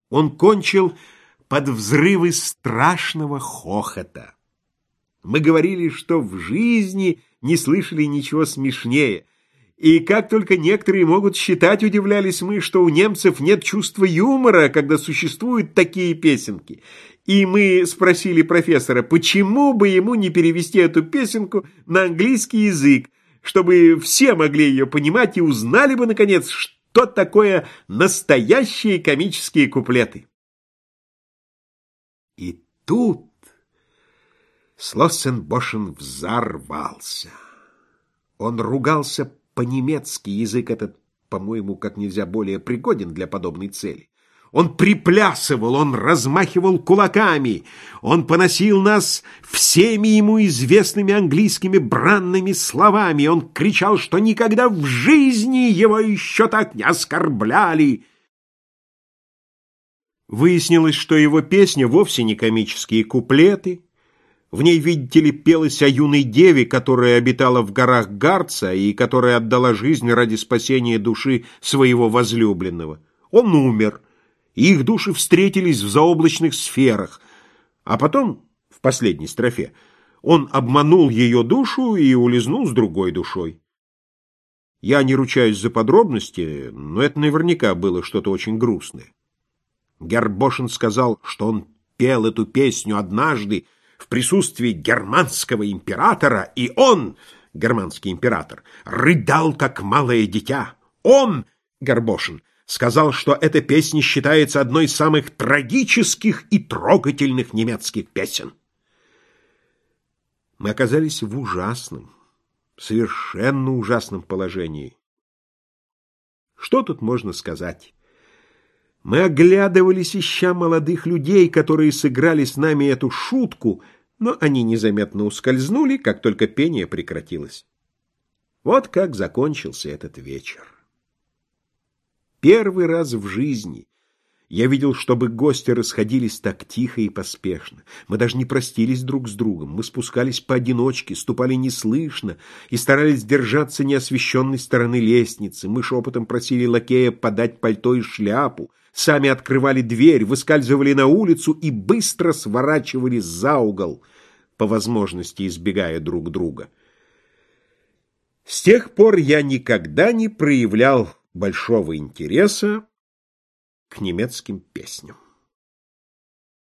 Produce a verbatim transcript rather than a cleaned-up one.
Он кончил под взрывы страшного хохота. Мы говорили, что в жизни не слышали ничего смешнее. И как только некоторые могут считать, удивлялись мы, что у немцев нет чувства юмора, когда существуют такие песенки. И мы спросили профессора, почему бы ему не перевести эту песенку на английский язык, чтобы все могли ее понимать и узнали бы, наконец, что такое настоящие комические куплеты. И тут Шлоссенбошен взорвался. Он ругался по-немецки, язык этот, по-моему, как нельзя более пригоден для подобной цели. Он приплясывал, он размахивал кулаками, он поносил нас всеми ему известными английскими бранными словами, он кричал, что никогда в жизни его еще так не оскорбляли. Выяснилось, что его песня вовсе не комические куплеты. В ней, видите ли, пелось о юной деве, которая обитала в горах Гарца и которая отдала жизнь ради спасения души своего возлюбленного. Он умер, и их души встретились в заоблачных сферах. А потом, в последней строфе, он обманул ее душу и улизнул с другой душой. Я не ручаюсь за подробности, но это наверняка было что-то очень грустное. Гербошен сказал, что он пел эту песню однажды в присутствии германского императора, и он, германский император, рыдал, как малое дитя. Он, Гербошен, сказал, что эта песня считается одной из самых трагических и трогательных немецких песен. Мы оказались в ужасном, совершенно ужасном положении. Что тут можно сказать? Мы оглядывались, ища молодых людей, которые сыграли с нами эту шутку, но они незаметно ускользнули, как только пение прекратилось. Вот как закончился этот вечер. Первый раз в жизни я видел, чтобы гости расходились так тихо и поспешно. Мы даже не простились друг с другом. Мы спускались поодиночке, ступали неслышно и старались держаться неосвещенной стороны лестницы. Мы шепотом просили лакея подать пальто и шляпу, сами открывали дверь, выскальзывали на улицу и быстро сворачивали за угол, по возможности избегая друг друга. С тех пор я никогда не проявлял большого интереса к немецким песням.